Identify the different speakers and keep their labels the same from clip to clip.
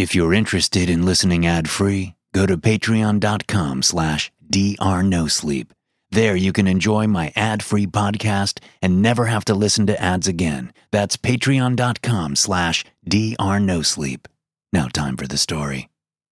Speaker 1: If you're interested in listening ad-free, go to patreon.com/drnosleep. There you can enjoy my ad-free podcast and never have to listen to ads again. That's patreon.com/drnosleep. Now time for the story.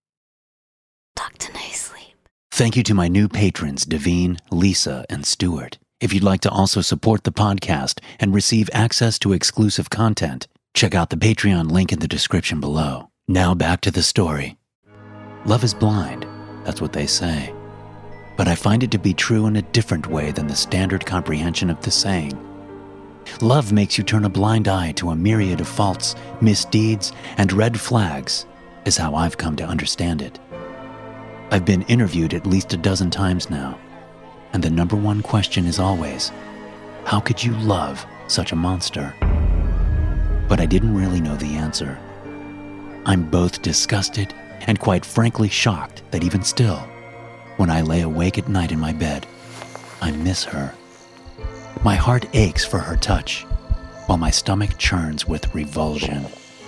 Speaker 2: Dr. No Sleep.
Speaker 1: Thank you to my new patrons, Devine, Lisa, and Stuart. If you'd like to also support the podcast and receive access to exclusive content, check out the Patreon link in the description below. Now back to the story. Love is blind, that's what they say. But I find it to be true in a different way than the standard comprehension of the saying. Love makes you turn a blind eye to a myriad of faults, misdeeds, and red flags, is how I've come to understand it. I've been interviewed at least a dozen times now, and the number one question is always, how could you love such a monster? But I didn't really know the answer. I'm both disgusted and quite frankly shocked that even still, when I lay awake at night in my bed, I miss her. My heart aches for her touch, while my stomach churns with revulsion.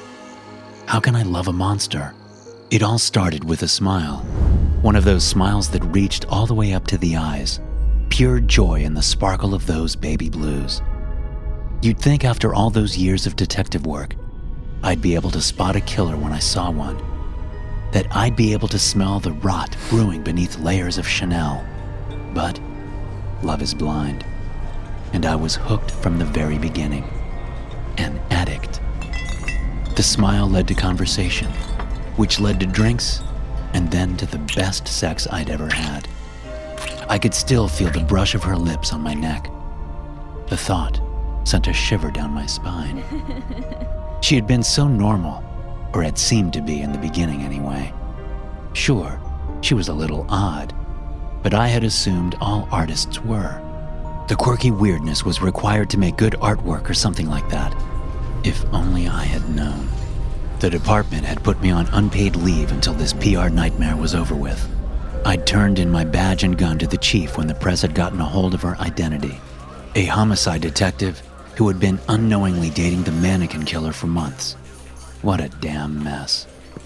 Speaker 1: How can I love a monster? It all started with a smile. One of those smiles that reached all the way up to the eyes. Pure joy in the sparkle of those baby blues. You'd think after all those years of detective work, I'd be able to spot a killer when I saw one. That I'd be able to smell the rot brewing beneath layers of Chanel. But love is blind. And I was hooked from the very beginning. An addict. The smile led to conversation, which led to drinks, and then to the best sex I'd ever had. I could still feel the brush of her lips on my neck. The thought sent a shiver down my spine. She had been so normal, or had seemed to be in the beginning anyway. Sure, she was a little odd, but I had assumed all artists were. The quirky weirdness was required to make good artwork or something like that. If only I had known. The department had put me on unpaid leave until this PR nightmare was over with. I'd turned in my badge and gun to the chief when the press had gotten a hold of her identity. A homicide detective who had been unknowingly dating the mannequin killer for months. What a damn mess.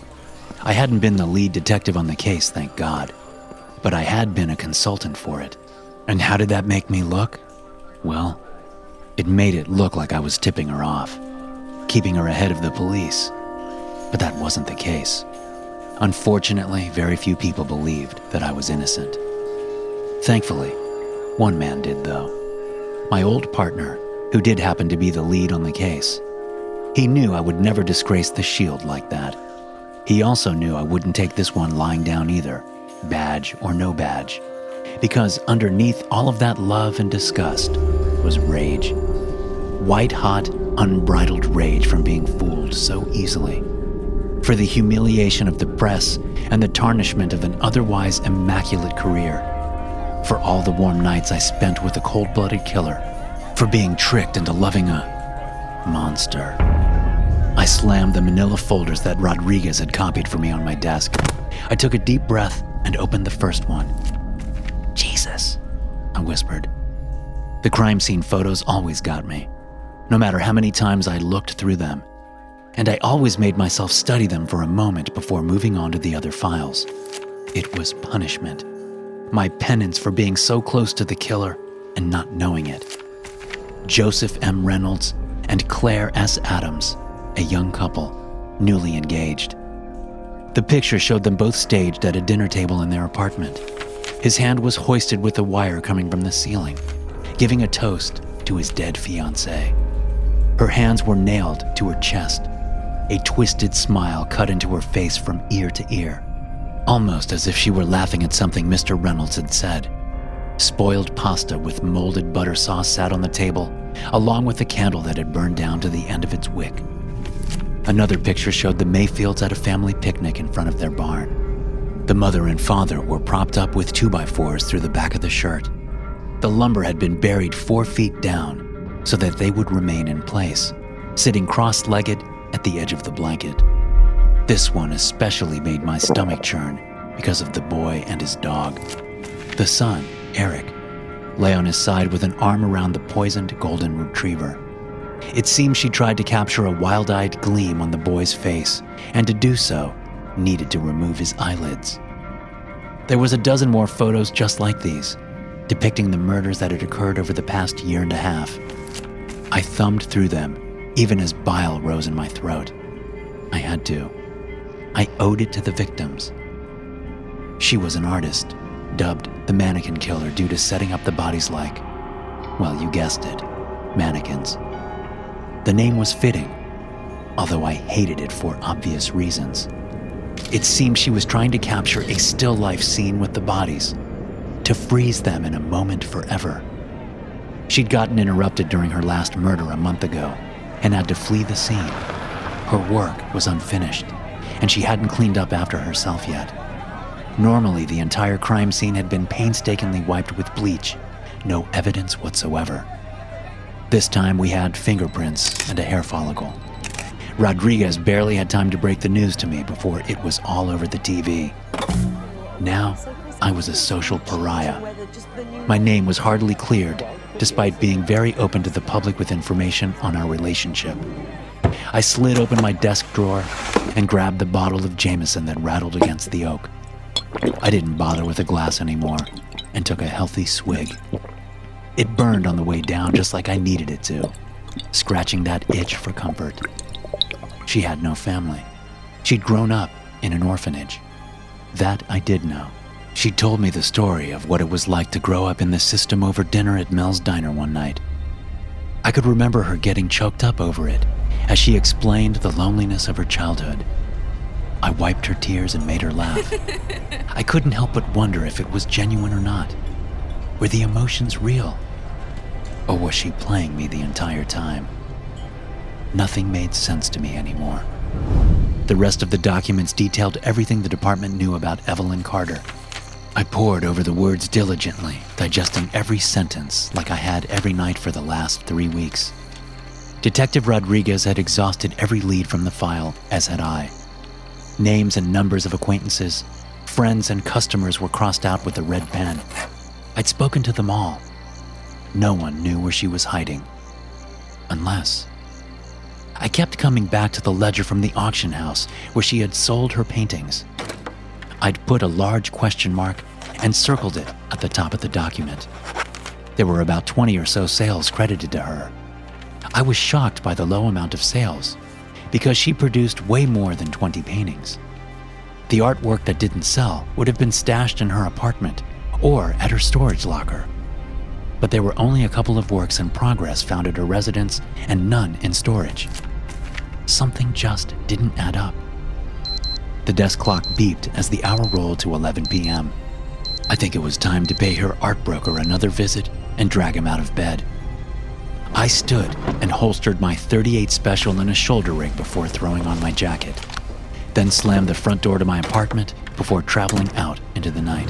Speaker 1: I hadn't been the lead detective on the case, thank God, but I had been a consultant for it. And how did that make me look? Well, it made it look like I was tipping her off, keeping her ahead of the police. But that wasn't the case. Unfortunately, very few people believed that I was innocent. Thankfully, one man did though. My old partner, who did happen to be the lead on the case. He knew I would never disgrace the shield like that. He also knew I wouldn't take this one lying down either, badge or no badge. Because underneath all of that love and disgust was rage. White-hot, unbridled rage from being fooled so easily. For the humiliation of the press and the tarnishment of an otherwise immaculate career. For all the warm nights I spent with a cold-blooded killer. For being tricked into loving a monster. I slammed the manila folders that Rodriguez had copied for me on my desk. I took a deep breath and opened the first one. Jesus, I whispered. The crime scene photos always got me, no matter how many times I looked through them. And I always made myself study them for a moment before moving on to the other files. It was punishment. My penance for being so close to the killer and not knowing it. Joseph M. Reynolds and Claire S. Adams, a young couple, newly engaged. The picture showed them both staged at a dinner table in their apartment. His hand was hoisted with a wire coming from the ceiling, giving a toast to his dead fiancée. Her hands were nailed to her chest. A twisted smile cut into her face from ear to ear, almost as if she were laughing at something Mr. Reynolds had said. Spoiled pasta with molded butter sauce sat on the table, along with a candle that had burned down to the end of its wick. Another picture showed the Mayfields at a family picnic in front of their barn. The mother and father were propped up with 2x4s through the back of the shirt. The lumber had been buried 4 feet down so that they would remain in place, sitting cross-legged at the edge of the blanket. This one especially made my stomach churn because of the boy and his dog. The son, Eric, lay on his side with an arm around the poisoned golden retriever. It seemed she tried to capture a wild-eyed gleam on the boy's face, and to do so, needed to remove his eyelids. There was a dozen more photos just like these, depicting the murders that had occurred over the past year and a half. I thumbed through them, even as bile rose in my throat. I had to. I owed it to the victims. She was an artist, dubbed the Mannequin Killer due to setting up the bodies like, well, you guessed it, mannequins. The name was fitting, although I hated it for obvious reasons. It seemed she was trying to capture a still life scene with the bodies, to freeze them in a moment forever. She'd gotten interrupted during her last murder a month ago and had to flee the scene. Her work was unfinished, and she hadn't cleaned up after herself yet. Normally, the entire crime scene had been painstakingly wiped with bleach, no evidence whatsoever. This time we had fingerprints and a hair follicle. Rodriguez barely had time to break the news to me before it was all over the TV. Now, I was a social pariah. My name was hardly cleared, despite being very open to the public with information on our relationship. I slid open my desk drawer and grabbed the bottle of Jameson that rattled against the oak. I didn't bother with a glass anymore and took a healthy swig. It burned on the way down just like I needed it to, scratching that itch for comfort. She had no family. She'd grown up in an orphanage. That I did know. She told me the story of what it was like to grow up in the system over dinner at Mel's Diner one night. I could remember her getting choked up over it as she explained the loneliness of her childhood. I wiped her tears and made her laugh. I couldn't help but wonder if it was genuine or not. Were the emotions real? Or was she playing me the entire time? Nothing made sense to me anymore. The rest of the documents detailed everything the department knew about Evelyn Carter. I pored over the words diligently, digesting every sentence like I had every night for the last 3 weeks. Detective Rodriguez had exhausted every lead from the file, as had I. Names and numbers of acquaintances, friends and customers were crossed out with a red pen. I'd spoken to them all. No one knew where she was hiding. Unless... I kept coming back to the ledger from the auction house where she had sold her paintings. I'd put a large question mark and circled it at the top of the document. There were about 20 or so sales credited to her. I was shocked by the low amount of sales, because she produced way more than 20 paintings. The artwork that didn't sell would have been stashed in her apartment or at her storage locker. But there were only a couple of works in progress found at her residence and none in storage. Something just didn't add up. The desk clock beeped as the hour rolled to 11 p.m. I think it was time to pay her art broker another visit and drag him out of bed. I stood and holstered my .38 Special in a shoulder rig before throwing on my jacket, then slammed the front door to my apartment before traveling out into the night.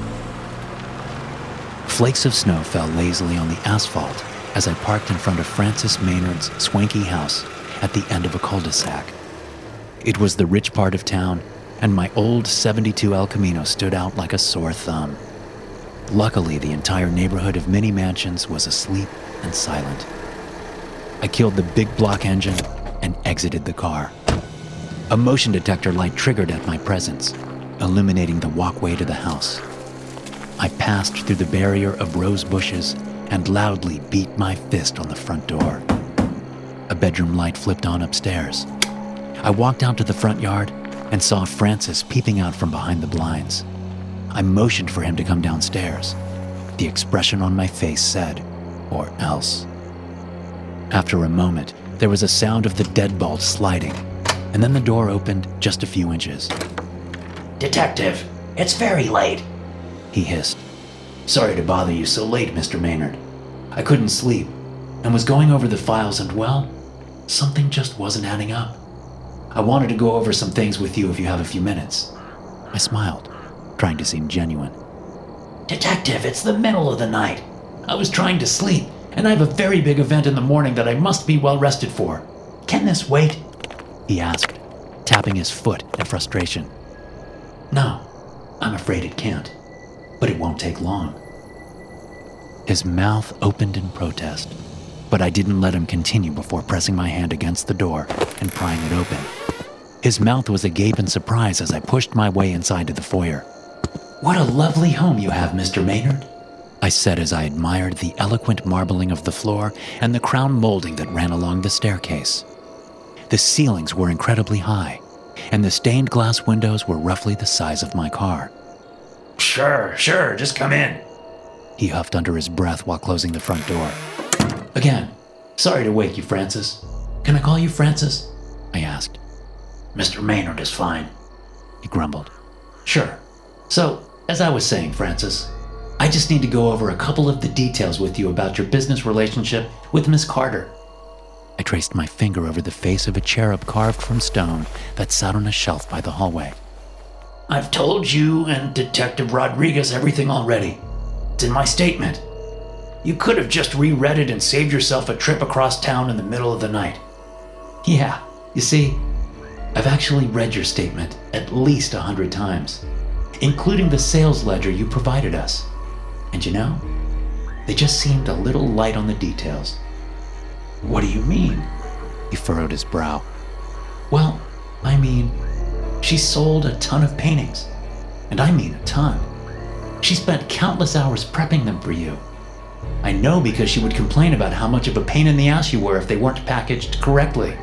Speaker 1: Flakes of snow fell lazily on the asphalt as I parked in front of Francis Maynard's swanky house at the end of a cul-de-sac. It was the rich part of town, and my old 72 El Camino stood out like a sore thumb. Luckily, the entire neighborhood of mini mansions was asleep and silent. I killed the big block engine and exited the car. A motion detector light triggered at my presence, illuminating the walkway to the house. I passed through the barrier of rose bushes and loudly beat my fist on the front door. A bedroom light flipped on upstairs. I walked out to the front yard and saw Francis peeping out from behind the blinds. I motioned for him to come downstairs. The expression on my face said, "Or else." After a moment, there was a sound of the deadbolt sliding, and then the door opened just a few inches.
Speaker 3: "Detective, it's very late,"
Speaker 1: he hissed. "Sorry to bother you so late, Mr. Maynard. I couldn't sleep and was going over the files and, well, something just wasn't adding up. I wanted to go over some things with you if you have a few minutes." I smiled, trying to seem genuine.
Speaker 3: "Detective, it's the middle of the night.
Speaker 1: I was trying to sleep, and I have a very big event in the morning that I must be well rested for.
Speaker 3: Can this wait?"
Speaker 1: he asked, tapping his foot in frustration. "No, I'm afraid it can't, but it won't take long." His mouth opened in protest, but I didn't let him continue before pressing my hand against the door and prying it open. His mouth was agape in surprise as I pushed my way inside to the foyer.
Speaker 3: What a lovely home you have, Mr. Maynard,
Speaker 1: I said as I admired the eloquent marbling of the floor and the crown molding that ran along the staircase. The ceilings were incredibly high, and the stained glass windows were roughly the size of my car.
Speaker 3: Sure, just come in.
Speaker 1: He huffed under his breath while closing the front door.
Speaker 3: Again, sorry to wake you, Francis. Can I call you Francis?
Speaker 1: I asked.
Speaker 3: Mr. Maynard is fine,
Speaker 1: He grumbled.
Speaker 3: Sure. So, as I was saying, Francis, I just need to go over a couple of the details with you about your business relationship with Miss Carter.
Speaker 1: I traced my finger over the face of a cherub carved from stone that sat on a shelf by the hallway.
Speaker 3: I've told you and Detective Rodriguez everything already. It's in my statement. You could have just reread it and saved yourself a trip across town in the middle of the night. Yeah, you see, I've actually read your statement at least 100 times, including the sales ledger you provided us. And you know, they just seemed a little light on the details. What do you mean?
Speaker 1: He furrowed his brow.
Speaker 3: Well, I mean, she sold a ton of paintings. And I mean a ton. She spent countless hours prepping them for you. I know because she would complain about how much of a pain in the ass you were if they weren't packaged correctly.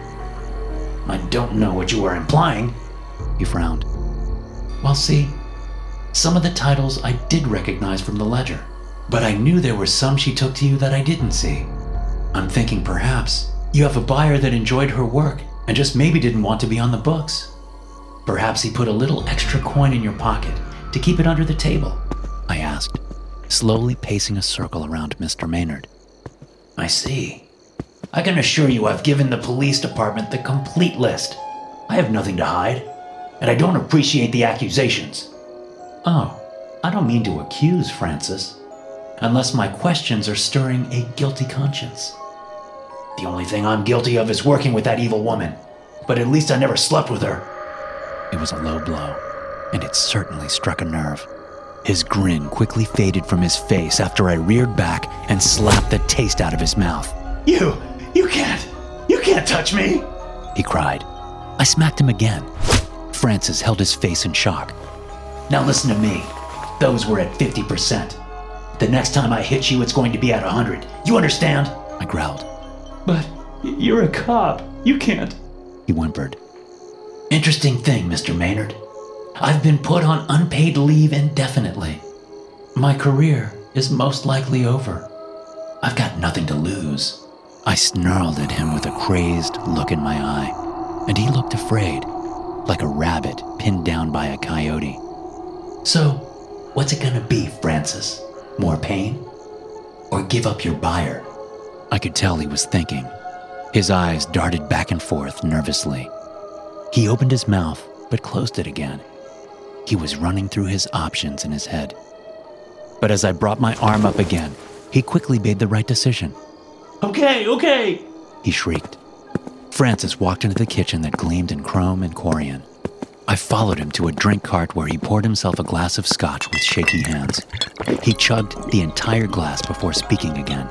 Speaker 3: I don't know what you are implying,
Speaker 1: He frowned.
Speaker 3: Well, see, some of the titles I did recognize from the ledger, but I knew there were some she took to you that I didn't see. I'm thinking perhaps you have a buyer that enjoyed her work and just maybe didn't want to be on the books. Perhaps he put a little extra coin in your pocket to keep it under the table,
Speaker 1: I asked, slowly pacing a circle around Mr. Maynard.
Speaker 3: I see. I can assure you I've given the police department the complete list. I have nothing to hide, and I don't appreciate the accusations. Oh, I don't mean to accuse, Francis, unless my questions are stirring a guilty conscience. The only thing I'm guilty of is working with that evil woman, but at least I never slept with her.
Speaker 1: It was a low blow, and it certainly struck a nerve. His grin quickly faded from his face after I reared back and slapped the taste out of his mouth.
Speaker 3: You can't touch me,
Speaker 1: he cried. I smacked him again. Francis held his face in shock.
Speaker 3: Now listen to me. Those were at 50%. The next time I hit you, it's going to be at 100. You understand?
Speaker 1: I growled.
Speaker 3: But you're a cop. You can't.
Speaker 1: He whimpered.
Speaker 3: Interesting thing, Mr. Maynard. I've been put on unpaid leave indefinitely. My career is most likely over. I've got nothing to lose.
Speaker 1: I snarled at him with a crazed look in my eye, and he looked afraid, like a rabbit pinned down by a coyote.
Speaker 3: So, what's it gonna be, Francis? More pain? Or give up your buyer?
Speaker 1: I could tell he was thinking. His eyes darted back and forth nervously. He opened his mouth, but closed it again. He was running through his options in his head. But as I brought my arm up again, he quickly made the right decision.
Speaker 3: Okay,
Speaker 1: he shrieked. Francis walked into the kitchen that gleamed in chrome and corian. I followed him to a drink cart where he poured himself a glass of scotch with shaky hands. He chugged the entire glass before speaking again.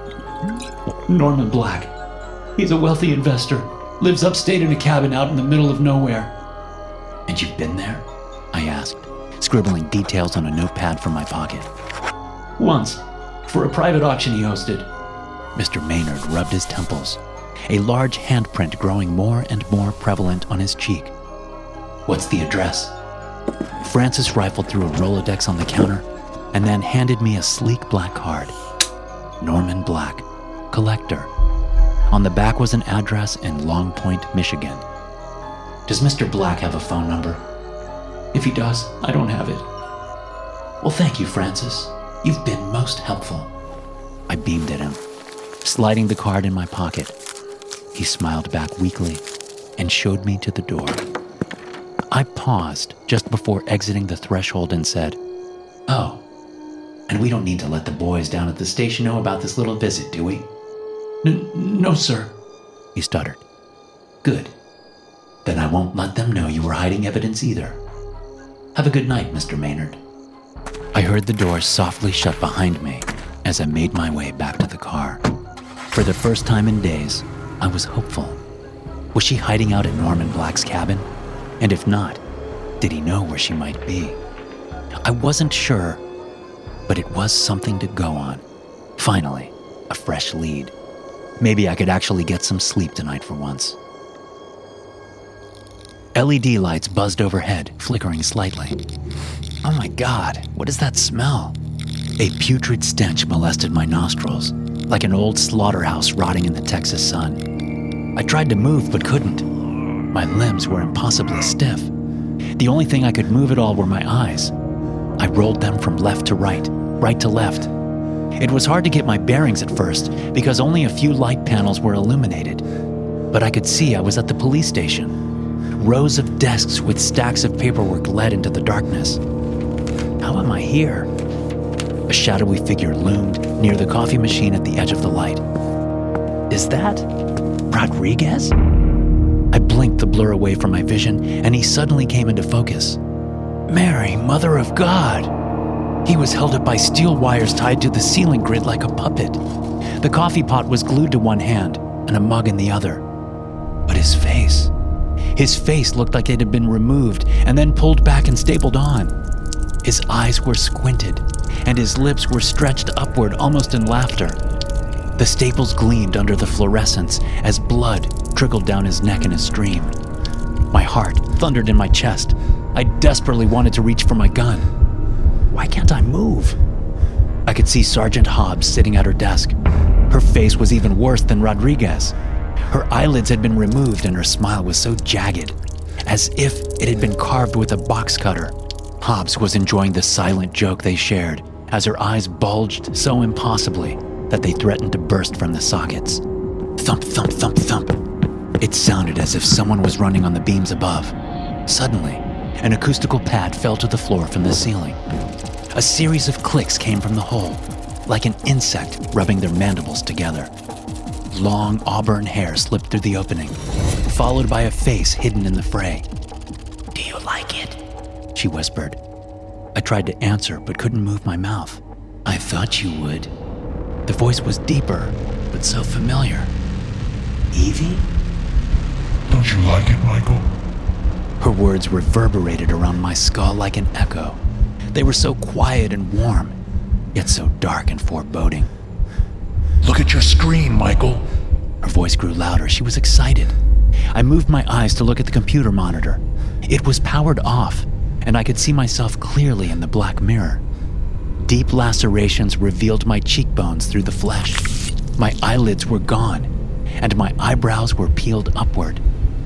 Speaker 3: Norman Black. He's a wealthy investor. Lives upstate in a cabin out in the middle of nowhere. And you've been there?
Speaker 1: I asked, scribbling details on a notepad from my pocket.
Speaker 3: Once, for a private auction he hosted.
Speaker 1: Mr. Maynard rubbed his temples, a large handprint growing more and more prevalent on his cheek.
Speaker 3: What's the address?
Speaker 1: Francis rifled through a Rolodex on the counter and then handed me a sleek black card. Norman Black, collector. On the back was an address in Long Point, Michigan.
Speaker 3: Does Mr. Black have a phone number? If he does, I don't have it. Well, thank you, Francis. You've been most helpful.
Speaker 1: I beamed at him, sliding the card in my pocket. He smiled back weakly and showed me to the door. I paused just before exiting the threshold and said,
Speaker 3: "Oh, and we don't need to let the boys down at the station know about this little visit, do we?" No, sir,"
Speaker 1: he stuttered.
Speaker 3: "Good. Then I won't let them know you were hiding evidence either. Have a good night, Mr. Maynard."
Speaker 1: I heard the door softly shut behind me as I made my way back to the car. For the first time in days, I was hopeful. Was she hiding out at Norman Black's cabin? And if not, did he know where she might be? I wasn't sure, but it was something to go on. Finally, a fresh lead. Maybe I could actually get some sleep tonight for once. LED lights buzzed overhead, flickering slightly. Oh my God, what is that smell? A putrid stench molested my nostrils, like an old slaughterhouse rotting in the Texas sun. I tried to move but couldn't. My limbs were impossibly stiff. The only thing I could move at all were my eyes. I rolled them from left to right, right to left. It was hard to get my bearings at first because only a few light panels were illuminated. But I could see I was at the police station. Rows of desks with stacks of paperwork led into the darkness. How am I here? A shadowy figure loomed near the coffee machine at the edge of the light. Is that Rodriguez? I blinked the blur away from my vision, and he suddenly came into focus. Mary, Mother of God! He was held up by steel wires tied to the ceiling grid like a puppet. The coffee pot was glued to one hand and a mug in the other. But his face looked like it had been removed and then pulled back and stapled on. His eyes were squinted, and his lips were stretched upward almost in laughter. The staples gleamed under the fluorescence as blood trickled down his neck in a stream. My heart thundered in my chest. I desperately wanted to reach for my gun. Why can't I move? I could see Sergeant Hobbs sitting at her desk. Her face was even worse than Rodriguez. Her eyelids had been removed and her smile was so jagged, as if it had been carved with a box cutter. Hobbs was enjoying the silent joke they shared as her eyes bulged so impossibly that they threatened to burst from the sockets. Thump, thump, thump, thump. It sounded as if someone was running on the beams above. Suddenly, an acoustical pad fell to the floor from the ceiling. A series of clicks came from the hole, like an insect rubbing their mandibles together. Long auburn hair slipped through the opening, followed by a face hidden in the fray. "Do you like it?" she whispered. I tried to answer but couldn't move my mouth. "I thought you would." The voice was deeper, but so familiar. "Evie?"
Speaker 4: Don't you like it, Michael?
Speaker 1: Her words reverberated around my skull like an echo. They were so quiet and warm, yet so dark and foreboding.
Speaker 4: Look at your screen, Michael.
Speaker 1: Her voice grew louder. She was excited. I moved my eyes to look at the computer monitor. It was powered off, and I could see myself clearly in the black mirror. Deep lacerations revealed my cheekbones through the flesh. My eyelids were gone, and my eyebrows were peeled upward.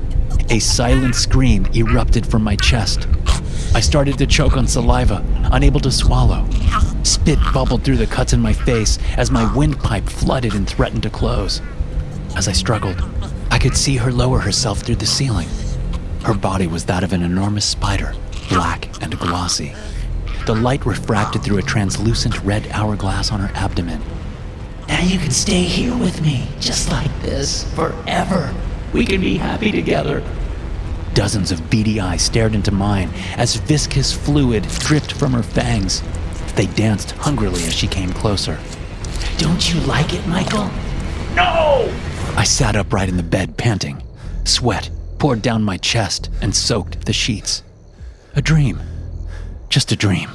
Speaker 1: A silent scream erupted from my chest. I started to choke on saliva, unable to swallow. Spit bubbled through the cuts in my face as my windpipe flooded and threatened to close. As I struggled, I could see her lower herself through the ceiling. Her body was that of an enormous spider, black and glossy. The light refracted through a translucent red hourglass on her abdomen.
Speaker 3: "Now you can stay here with me, just like this, forever. We can be happy together."
Speaker 1: Dozens of beady eyes stared into mine as viscous fluid dripped from her fangs. They danced hungrily as she came closer.
Speaker 3: "Don't you like it, Michael?"
Speaker 1: No! I sat upright in the bed, panting. Sweat poured down my chest and soaked the sheets. A dream. Just a dream.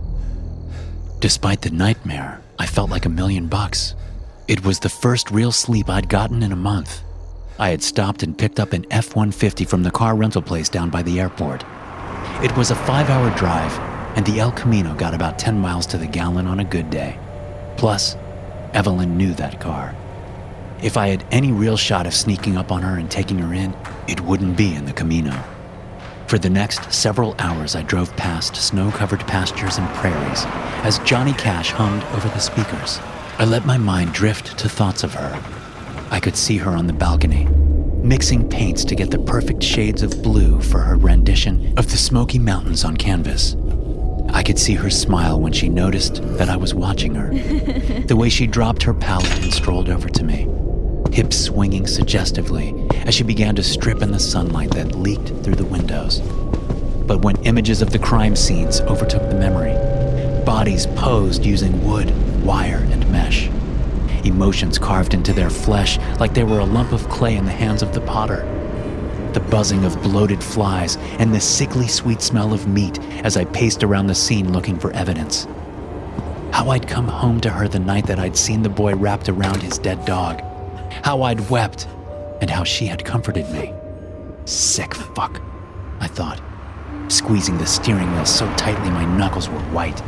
Speaker 1: Despite the nightmare, I felt like $1,000,000. It was the first real sleep I'd gotten in a month. I had stopped and picked up an F-150 from the car rental place down by the airport. It was a 5-hour drive, and the El Camino got about 10 miles to the gallon on a good day. Plus, Evelyn knew that car. If I had any real shot of sneaking up on her and taking her in, it wouldn't be in the Camino. For the next several hours, I drove past snow-covered pastures and prairies as Johnny Cash hummed over the speakers. I let my mind drift to thoughts of her. I could see her on the balcony, mixing paints to get the perfect shades of blue for her rendition of the Smoky Mountains on canvas. I could see her smile when she noticed that I was watching her, the way she dropped her palette and strolled over to me, hips swinging suggestively as she began to strip in the sunlight that leaked through the windows. But when images of the crime scenes overtook the memory, bodies posed using wood, wire, and mesh, emotions carved into their flesh like they were a lump of clay in the hands of the potter. the buzzing of bloated flies, and the sickly sweet smell of meat as I paced around the scene looking for evidence. How I'd come home to her the night that I'd seen the boy wrapped around his dead dog. How I'd wept, and how she had comforted me. Sick fuck, I thought, squeezing the steering wheel so tightly my knuckles were white.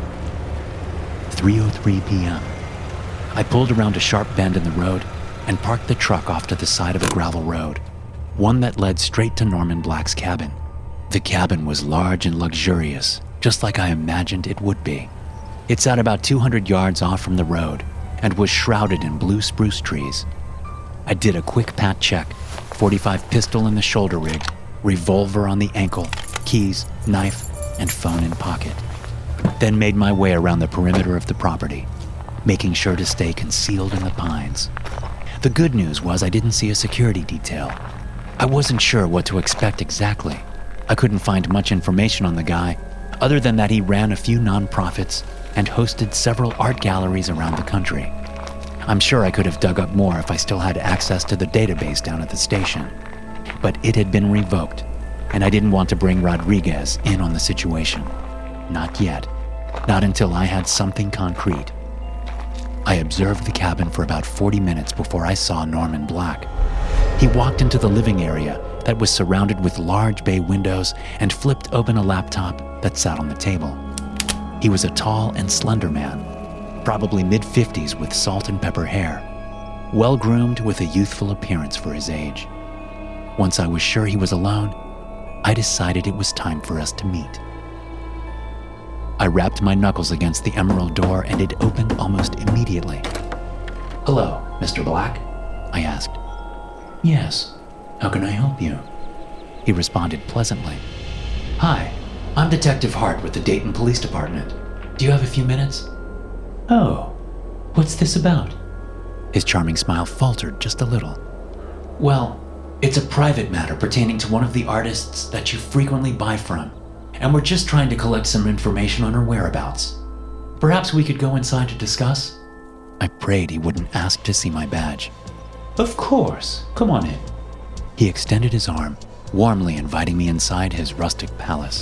Speaker 1: 3:03 p.m. I pulled around a sharp bend in the road and parked the truck off to the side of a gravel road, one that led straight to Norman Black's cabin. The cabin was large and luxurious, just like I imagined it would be. It sat about 200 yards off from the road and was shrouded in blue spruce trees. I did a quick pat check, .45 pistol in the shoulder rig, revolver on the ankle, keys, knife, and phone in pocket. Then made my way around the perimeter of the property, making sure to stay concealed in the pines. The good news was I didn't see a security detail. I wasn't sure what to expect exactly. I couldn't find much information on the guy, other than that he ran a few nonprofits and hosted several art galleries around the country. I'm sure I could have dug up more if I still had access to the database down at the station. But it had been revoked, and I didn't want to bring Rodriguez in on the situation. Not yet. Not until I had something concrete. I observed the cabin for about 40 minutes before I saw Norman Black. He walked into the living area that was surrounded with large bay windows and flipped open a laptop that sat on the table. He was a tall and slender man, probably mid-50s with salt and pepper hair, well-groomed with a youthful appearance for his age. Once I was sure he was alone, I decided it was time for us to meet. I rapped my knuckles against the emerald door and it opened almost immediately.
Speaker 3: Hello, Mr. Black?
Speaker 1: I asked.
Speaker 3: Yes. How can I help you?
Speaker 1: He responded pleasantly.
Speaker 3: Hi, I'm Detective Hart with the Dayton Police Department. Do you have a few minutes? Oh, what's this about?
Speaker 1: His charming smile faltered just a little.
Speaker 3: Well, it's a private matter pertaining to one of the artists that you frequently buy from, and we're just trying to collect some information on her whereabouts. Perhaps we could go inside to discuss?
Speaker 1: I prayed he wouldn't ask to see my badge.
Speaker 3: Of course. Come on in.
Speaker 1: He extended his arm, warmly inviting me inside his rustic palace.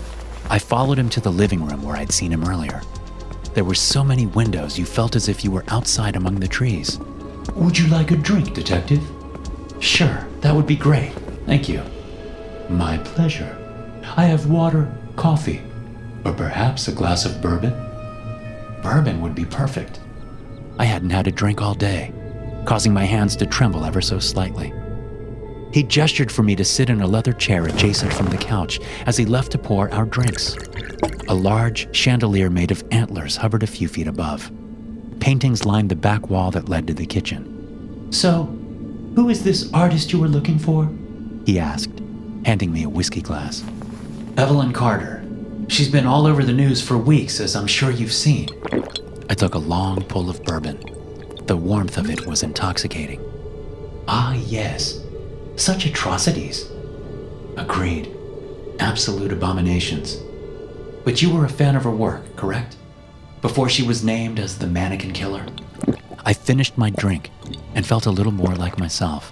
Speaker 1: I followed him to the living room where I'd seen him earlier. There were so many windows you felt as if you were outside among the trees.
Speaker 3: Would you like a drink, Detective? Sure, that would be great. Thank you. My pleasure. I have water, coffee, or perhaps a glass of bourbon? Bourbon would be perfect.
Speaker 1: I hadn't had a drink all day, causing my hands to tremble ever so slightly. He gestured for me to sit in a leather chair adjacent from the couch as he left to pour our drinks. A large chandelier made of antlers hovered a few feet above. Paintings lined the back wall that led to the kitchen.
Speaker 3: So, who is this artist you were looking for?
Speaker 1: He asked, handing me a whiskey glass.
Speaker 3: Evelyn Carter. She's been all over the news for weeks, as I'm sure you've seen.
Speaker 1: I took a long pull of bourbon. The warmth of it was intoxicating.
Speaker 3: Ah, yes. Such atrocities. Agreed. Absolute abominations. But you were a fan of her work, correct? Before she was named as the mannequin killer?
Speaker 1: I finished my drink and felt a little more like myself.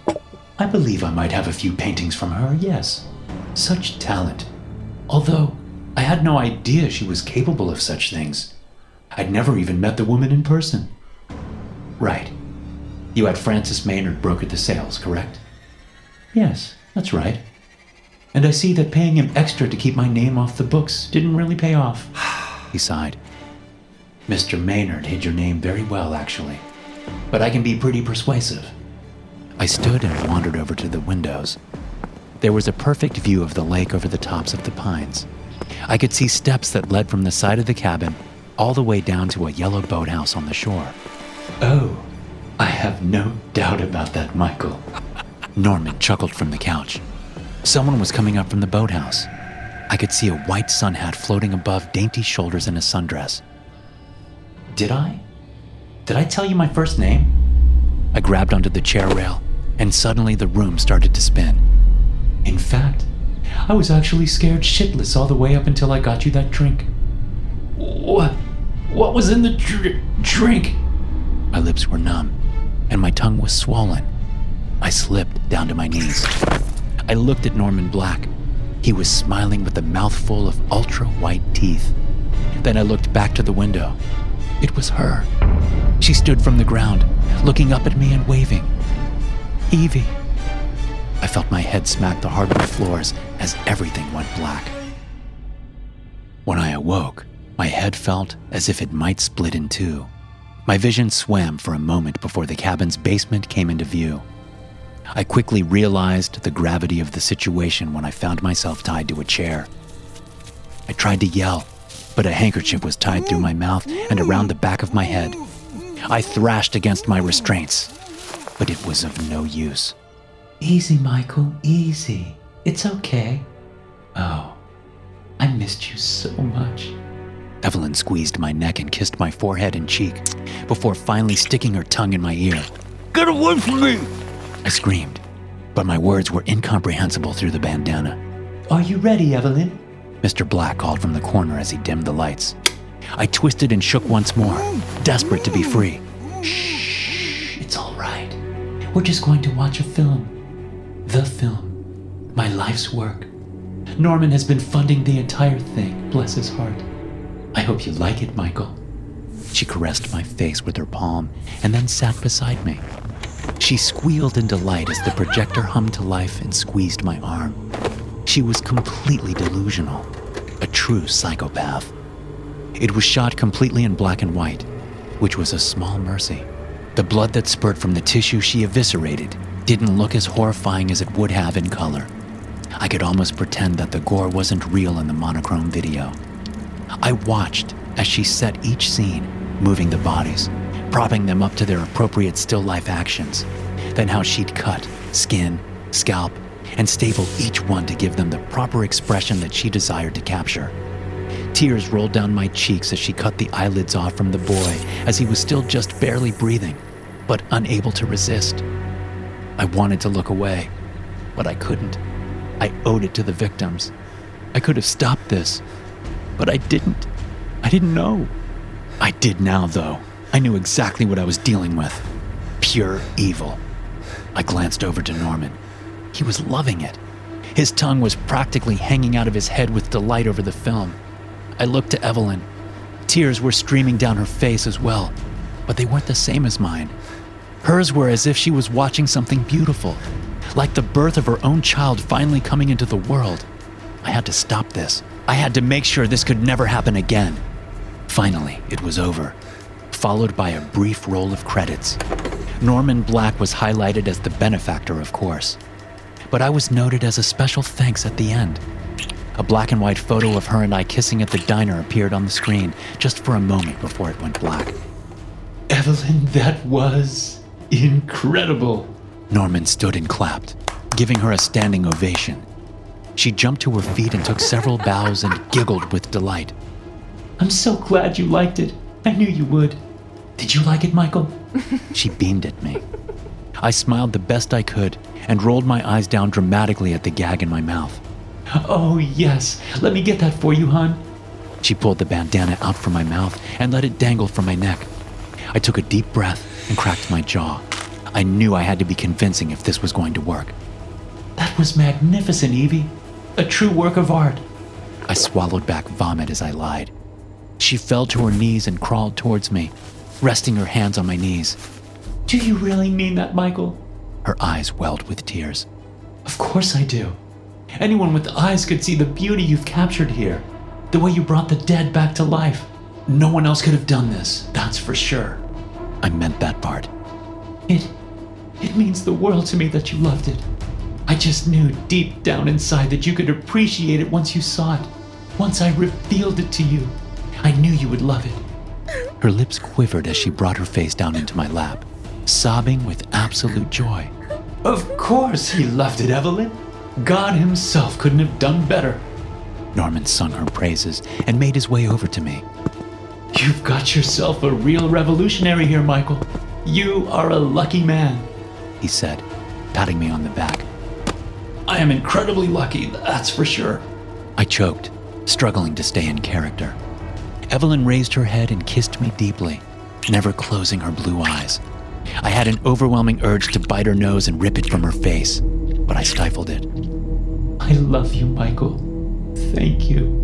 Speaker 3: I believe I might have a few paintings from her, yes. Such talent. Although, I had no idea she was capable of such things. I'd never even met the woman in person. Right. You had Francis Maynard broker the sales, correct? Yes, that's right. And I see that paying him extra to keep my name off the books didn't really pay off.
Speaker 1: He sighed.
Speaker 3: Mr. Maynard hid your name very well, actually. But I can be pretty persuasive.
Speaker 1: I stood and wandered over to the windows. There was a perfect view of the lake over the tops of the pines. I could see steps that led from the side of the cabin all the way down to a yellow boathouse on the shore.
Speaker 3: Oh, I have no doubt about that, Michael.
Speaker 1: Norman chuckled from the couch. Someone was coming up from the boathouse. I could see a white sun hat floating above dainty shoulders in a sundress.
Speaker 3: Did I tell you my first name?
Speaker 1: I grabbed onto the chair rail, and suddenly the room started to spin.
Speaker 3: In fact, I was actually scared shitless all the way up until I got you that drink. What was in the drink?
Speaker 1: My lips were numb, and my tongue was swollen. I slipped down to my knees. I looked at Norman Black. He was smiling with a mouthful of ultra-white teeth. Then I looked back to the window. It was her. She stood from the ground, looking up at me and waving. Evie. I felt my head smack the hardwood floors as everything went black. When I awoke, my head felt as if it might split in two. My vision swam for a moment before the cabin's basement came into view. I quickly realized the gravity of the situation when I found myself tied to a chair. I tried to yell, but a handkerchief was tied through my mouth and around the back of my head. I thrashed against my restraints, but it was of no use.
Speaker 3: Easy, Michael, easy. It's okay. Oh, I missed you so much.
Speaker 1: Evelyn squeezed my neck and kissed my forehead and cheek before finally sticking her tongue in my ear.
Speaker 4: Get away from me!
Speaker 1: I screamed, but my words were incomprehensible through the bandana.
Speaker 3: Are you ready, Evelyn?
Speaker 1: Mr. Black called from the corner as he dimmed the lights. I twisted and shook once more, desperate to be free.
Speaker 3: Shh, it's all right. We're just going to watch a film. The film. My life's work. Norman has been funding the entire thing, bless his heart. I hope you like it, Michael.
Speaker 1: She caressed my face with her palm and then sat beside me. She squealed in delight as the projector hummed to life and squeezed my arm. She was completely delusional, a true psychopath. It was shot completely in black and white, which was a small mercy. The blood that spurted from the tissue she eviscerated didn't look as horrifying as it would have in color. I could almost pretend that the gore wasn't real in the monochrome video. I watched as she set each scene, moving the bodies, propping them up to their appropriate still life actions, then how she'd cut, skin, scalp, and staple each one to give them the proper expression that she desired to capture. Tears rolled down my cheeks as she cut the eyelids off from the boy as he was still just barely breathing, but unable to resist. I wanted to look away, but I couldn't. I owed it to the victims. I could have stopped this, but I didn't. I didn't know. I did now, though. I knew exactly what I was dealing with. Pure evil. I glanced over to Norman. He was loving it. His tongue was practically hanging out of his head with delight over the film. I looked to Evelyn. Tears were streaming down her face as well, but they weren't the same as mine. Hers were as if she was watching something beautiful, like the birth of her own child finally coming into the world. I had to stop this. I had to make sure this could never happen again. Finally, it was over, followed by a brief roll of credits. Norman Black was highlighted as the benefactor, of course, but I was noted as a special thanks at the end. A black and white photo of her and I kissing at the diner appeared on the screen just for a moment before it went black.
Speaker 3: Evelyn, that was incredible.
Speaker 1: Norman stood and clapped, giving her a standing ovation. She jumped to her feet and took several bows and giggled with delight.
Speaker 3: I'm so glad you liked it. I knew you would. Did you like it, Michael?
Speaker 1: She beamed at me. I smiled the best I could and rolled my eyes down dramatically at the gag in my mouth.
Speaker 3: Oh, yes. Let me get that for you, hon.
Speaker 1: She pulled the bandana out from my mouth and let it dangle from my neck. I took a deep breath and cracked my jaw. I knew I had to be convincing if this was going to work.
Speaker 3: That was magnificent, Evie. A true work of art.
Speaker 1: I swallowed back vomit as I lied. She fell to her knees and crawled towards me, resting her hands on my knees.
Speaker 3: Do you really mean that, Michael?
Speaker 1: Her eyes welled with tears.
Speaker 3: Of course I do. Anyone with eyes could see the beauty you've captured here. The way you brought the dead back to life. No one else could have done this, that's for sure.
Speaker 1: I meant that part.
Speaker 3: It means the world to me that you loved it. I just knew deep down inside that you could appreciate it once you saw it. Once I revealed it to you, I knew you would love it.
Speaker 1: Her lips quivered as she brought her face down into my lap, sobbing with absolute joy.
Speaker 3: Of course he loved it, Evelyn. God himself couldn't have done better.
Speaker 1: Norman sung her praises and made his way over to me.
Speaker 3: You've got yourself a real revolutionary here, Michael. You are a lucky man,
Speaker 1: he said, patting me on the back.
Speaker 3: I am incredibly lucky, that's for sure.
Speaker 1: I choked, struggling to stay in character. Evelyn raised her head and kissed me deeply, never closing her blue eyes. I had an overwhelming urge to bite her nose and rip it from her face, but I stifled it.
Speaker 3: I love you, Michael. Thank you.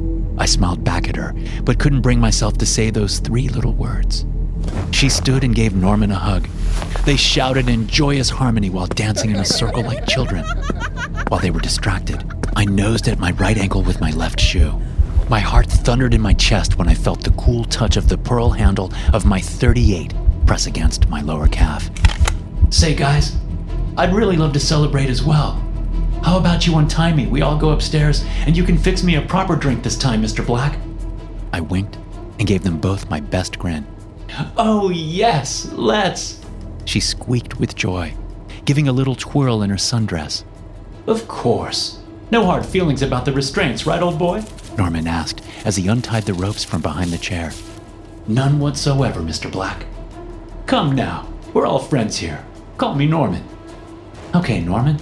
Speaker 3: I smiled back at her, but couldn't bring myself to say those 3 little words. She stood and gave Norman a hug. They shouted in joyous harmony while dancing in a circle like children. While they were distracted, I nosed at my right ankle with my left shoe. My heart thundered in my chest when I felt the cool touch of the pearl handle of my .38 press against my lower calf. Say, guys, I'd really love to celebrate as well. How about you untie me? We all go upstairs, and you can fix me a proper drink this time, Mr. Black. I winked and gave them both my best grin. Oh, yes, let's, she squeaked with joy, giving a little twirl in her sundress. Of course. No hard feelings about the restraints, right, old boy? Norman asked as he untied the ropes from behind the chair. None whatsoever, Mr. Black. Come now, we're all friends here. Call me Norman. Okay, Norman.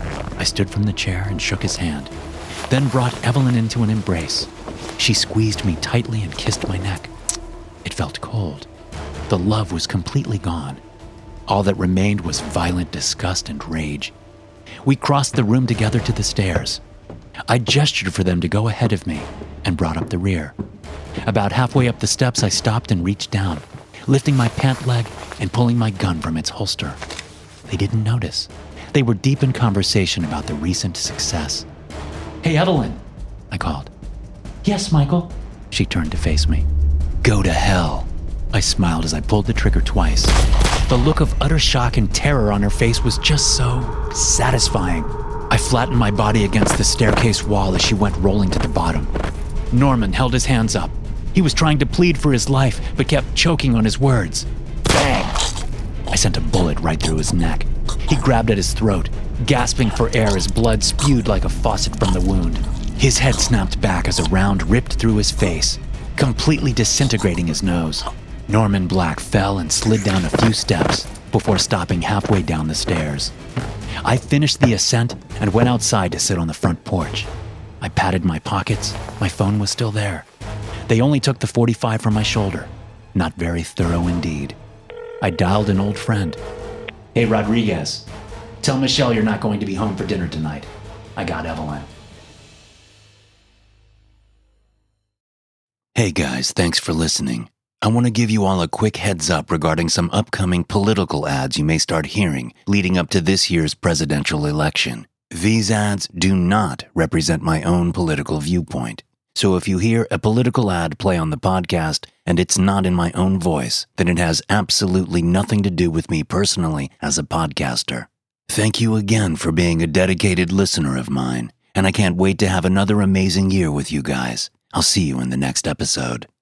Speaker 3: I stood from the chair and shook his hand, then brought Evelyn into an embrace. She squeezed me tightly and kissed my neck. It felt cold. The love was completely gone. All that remained was violent disgust and rage. We crossed the room together to the stairs. I gestured for them to go ahead of me and brought up the rear. About halfway up the steps, I stopped and reached down, lifting my pant leg and pulling my gun from its holster. They didn't notice. They were deep in conversation about the recent success. Hey, Evelyn, I called. Yes, Michael. She turned to face me. Go to hell. I smiled as I pulled the trigger twice. The look of utter shock and terror on her face was just so satisfying. I flattened my body against the staircase wall as she went rolling to the bottom. Norman held his hands up. He was trying to plead for his life, but kept choking on his words. Bang! I sent a bullet right through his neck. He grabbed at his throat, gasping for air as blood spewed like a faucet from the wound. His head snapped back as a round ripped through his face, completely disintegrating his nose. Norman Black fell and slid down a few steps before stopping halfway down the stairs. I finished the ascent and went outside to sit on the front porch. I patted my pockets. My phone was still there. They only took the .45 from my shoulder. Not very thorough indeed. I dialed an old friend. Hey, Rodriguez. Tell Michelle you're not going to be home for dinner tonight. I got Evelyn.
Speaker 1: Hey guys, thanks for listening. I want to give you all a quick heads up regarding some upcoming political ads you may start hearing leading up to this year's presidential election. These ads do not represent my own political viewpoint. So if you hear a political ad play on the podcast and it's not in my own voice, then it has absolutely nothing to do with me personally as a podcaster. Thank you again for being a dedicated listener of mine, and I can't wait to have another amazing year with you guys. I'll see you in the next episode.